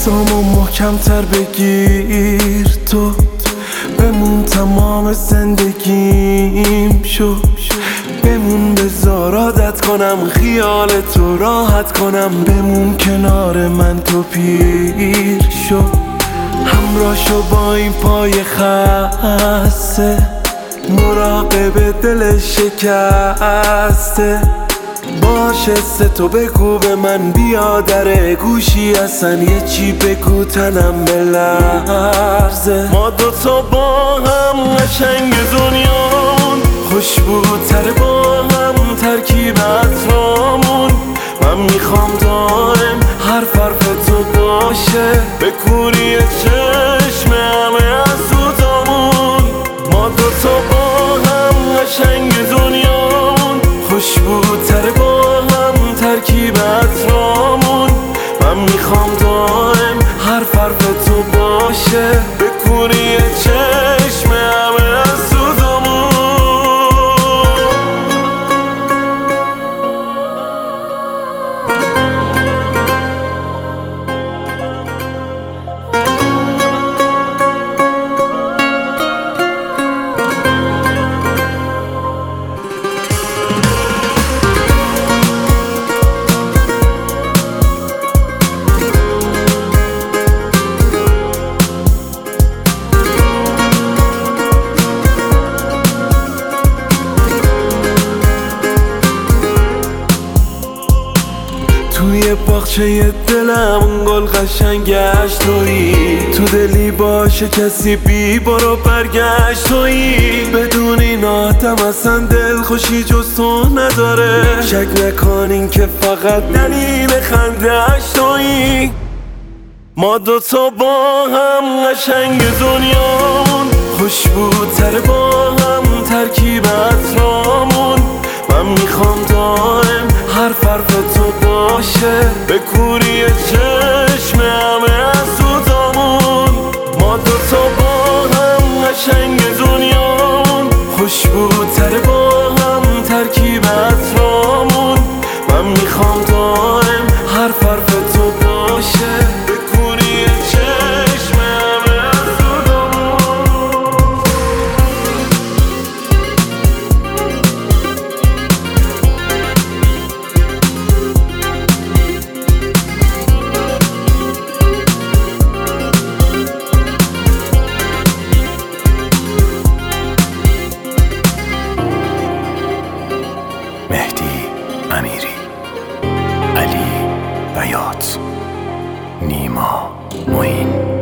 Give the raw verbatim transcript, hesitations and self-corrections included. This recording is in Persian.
دستامو محکمتر بگیر، تو بمون تمام زندگیم شو، بمون بذار عادت کنم خیال تو راحت کنم، بمون کنار من تو پیر شو، همراه شو با این پای خسته، مراقب دل شکسته، باشه سه تو بگو به من بیا در گوشی اصلا یه چی بگو تنم بلرزه. ما دوتا با هم قشنگ دنیامون، خوشبوتر با هم ترکیب عطرامون، من میخوام دائم حرف حرف تو باشه به کوری چشم همه از سوزامون. ما دوتا با هم قشنگ دنیامون، خوشبوتر با هم ترکیب عطرامون، من میخوام دائم حرف حرف تو باشه به کوری چشم همه از سوزامون. توی باغچه دلم گل قشنگش تویی، تو دلی باشه کسی بی برو برگشت تویی، بدون این آدم اصلا دل خوشی جز تو نداره، شک نکنین که فقط دلیل خنده‌اش تویی. ما دوتا با هم قشنگ دنیامون، خوشبوتر با هم ترکیب عطرامون، من میخوام دائم حرف حرف تو باشه به کوری چشم همه از سوزامون. ما دوتا با هم قشنگ دنیامون، خوشبوتر با هم ترکیب عطرامون، من میخوام دائم حرف حرف تو باشه به کوری چشم همه از سوزامون. مهدی امیری، علی بیات، نیما معین.